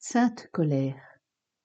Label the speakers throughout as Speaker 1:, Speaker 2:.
Speaker 1: Sainte colère.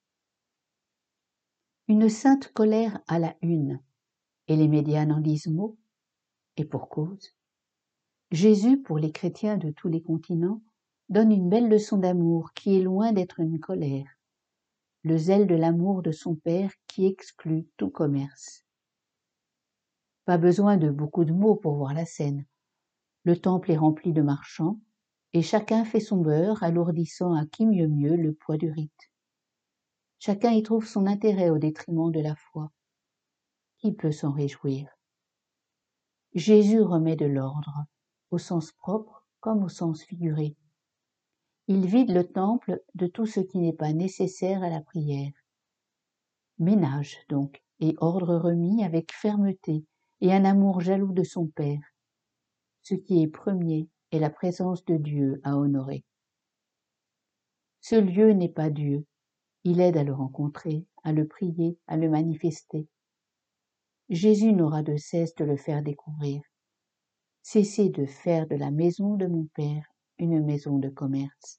Speaker 1: Une sainte colère à la une, et les médias n'en disent mot, et pour cause. Jésus, pour les chrétiens de tous les continents, donne une belle leçon d'amour qui est loin d'être une colère, le zèle de l'amour de son Père qui exclut tout commerce. Pas besoin de beaucoup de mots pour voir la scène. Le temple est rempli de marchands, et chacun fait son beurre, alourdissant à qui mieux le poids du rite. Chacun y trouve son intérêt au détriment de la foi. Qui peut s'en réjouir? Jésus remet de l'ordre, au sens propre comme au sens figuré. Il vide le temple de tout ce qui n'est pas nécessaire à la prière. Ménage donc, et ordre remis avec fermeté et un amour jaloux de son Père. Ce qui est premier est la présence de Dieu à honorer. Ce lieu n'est pas Dieu, il aide à le rencontrer, à le prier, à le manifester. Jésus n'aura de cesse de le faire découvrir. Cessez de faire de la maison de mon Père une maison de commerce.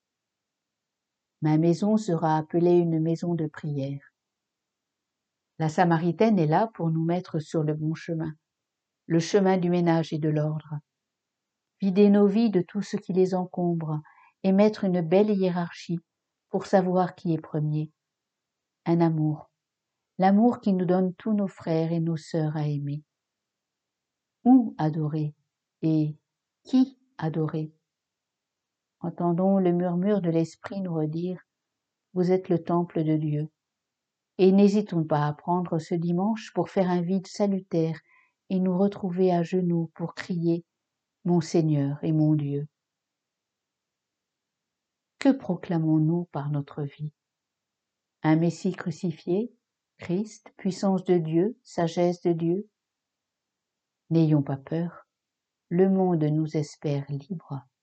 Speaker 1: Ma maison sera appelée une maison de prière. La Samaritaine est là pour nous mettre sur le bon chemin, le chemin du ménage et de l'ordre. Vider nos vies de tout ce qui les encombre et mettre une belle hiérarchie pour savoir qui est premier. Un amour, l'amour qui nous donne tous nos frères et nos sœurs à aimer. Où adorer et qui adorer? Entendons le murmure de l'Esprit nous redire « Vous êtes le temple de Dieu ». Et n'hésitons pas à prendre ce dimanche pour faire un vide salutaire et nous retrouver à genoux pour crier « Mon Seigneur et mon Dieu ». Que proclamons-nous par notre vie? Un Messie crucifié, Christ, puissance de Dieu, sagesse de Dieu? N'ayons pas peur, le monde nous espère libres.